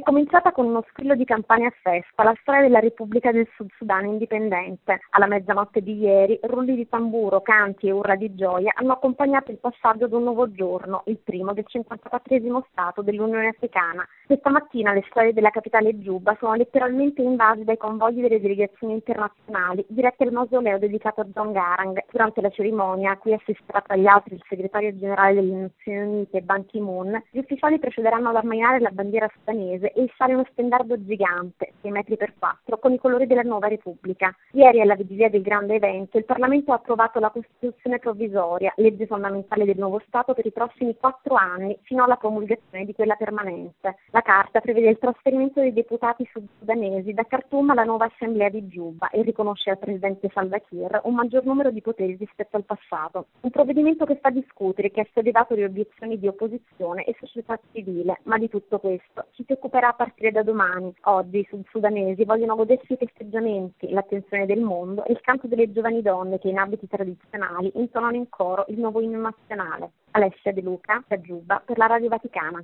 cominciata con uno squillo di campane a festa la storia della Repubblica del Sud Sudan indipendente. Alla mezzanotte di ieri, rulli di tamburo, canti e urla di gioia hanno accompagnato il passaggio ad un nuovo giorno, il primo del 54esimo Stato dell'Unione Africana. Questa mattina le strade della capitale Giuba sono letteralmente invase dai convogli delle delegazioni internazionali dirette al mausoleo dedicato a John Garang. Durante la cerimonia, a cui assisterà tra gli altri il segretario generale delle Nazioni Unite Ban Ki-moon, gli ufficiali procederanno ad ammainare la bandiera sudanese e issare uno stendardo gigante, 6 metri per 4, con i colori della nuova Repubblica. Ieri, alla vigilia del grande evento, il Parlamento ha approvato la Costituzione provvisoria, legge fondamentale del nuovo Stato per i prossimi 4 anni, fino alla promulgazione di quella permanente. La Carta prevede il trasferimento dei deputati sud-sudanesi da Khartoum alla nuova Assemblea di Giuba e riconosce al presidente Salva Kiir un maggior numero di poteri rispetto al passato. Un provvedimento che fa discutere, che ha sollevato le obiezioni di opposizione e società civile, ma di tutto questo ci si occuperà a partire da domani. Oggi i sud-sudanesi vogliono godersi i festeggiamenti, l'attenzione del mondo e il canto delle giovani donne che in abiti tradizionali intonano in coro il nuovo inno nazionale. Alessia De Luca, da Giuba, per la Radio Vaticana.